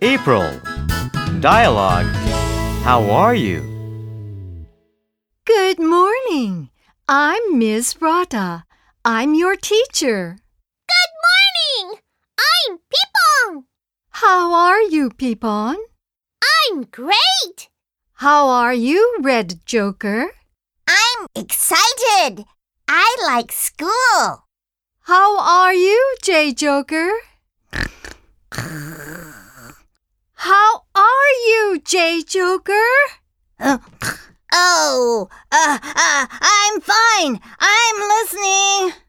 April. Dialogue. How are you? Good morning. I'm Ms. Rata. I'm your teacher. Good morning. I'm Pipong. How are you, Pipon? I'm great. How are you, Red Joker? I'm excited. I like school. How are you, J Joker? How are you, J Joker? I'm fine. I'm listening.